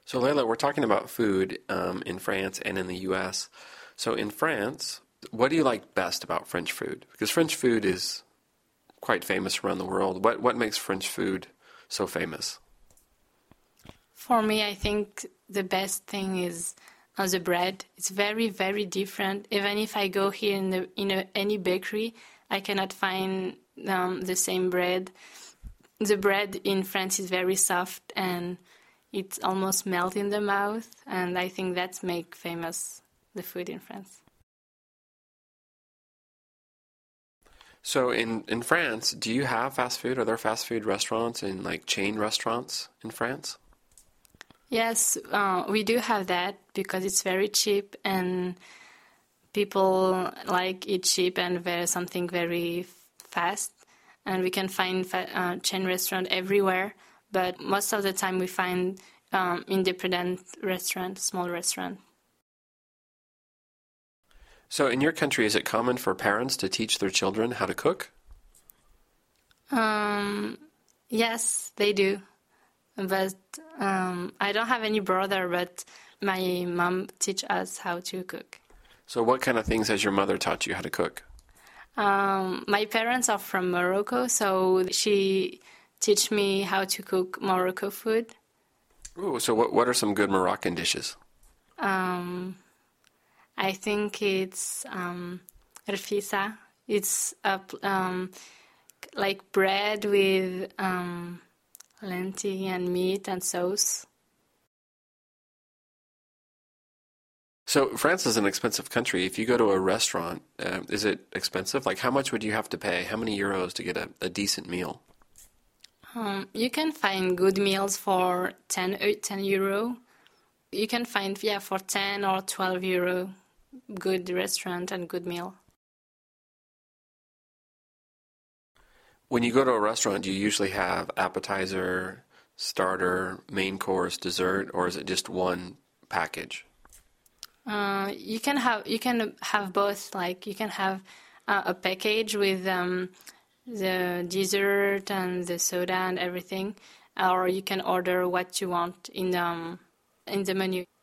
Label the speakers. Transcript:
Speaker 1: So, Layla, we're talking about food in France and in the U.S. So, in France, what do you like best about French food? Because French food is quite famous around the world. What makes French food so famous?
Speaker 2: For me, I think the best thing is the bread. It's very, very different. Even if I go here any bakery, I cannot find the same bread. The bread in France is very soft and it almost melts in the mouth, and I think that's make famous the food in France.
Speaker 1: So, in France, do you have fast food? Are there fast food restaurants and like chain restaurants in France?
Speaker 2: Yes, we do have that because it's very cheap and people like it cheap and something very fast. And we can find chain restaurant everywhere, but most of the time we find independent restaurant, small restaurant.
Speaker 1: So, in your country, is it common for parents to teach their children how to cook?
Speaker 2: Yes, they do. But I don't have any brother, but my mom teach us how to cook.
Speaker 1: So, what kind of things has your mother taught you how to cook?
Speaker 2: My parents are from Morocco, so she teach me how to cook Morocco food.
Speaker 1: Ooh, so what are some good Moroccan dishes?
Speaker 2: I think it's rfisa. It's like bread with lentil and meat and sauce.
Speaker 1: So France is an expensive country. If you go to a restaurant, is it expensive? Like how much would you have to pay? How many euros to get a decent meal?
Speaker 2: You can find good meals for 10 euro. You can find, for 10 or 12 euro, good restaurant and good meal.
Speaker 1: When you go to a restaurant, do you usually have appetizer, starter, main course, dessert, or is it just one package?
Speaker 2: You can have both. Like you can have a package with the dessert and the soda and everything, or you can order what you want in the menu.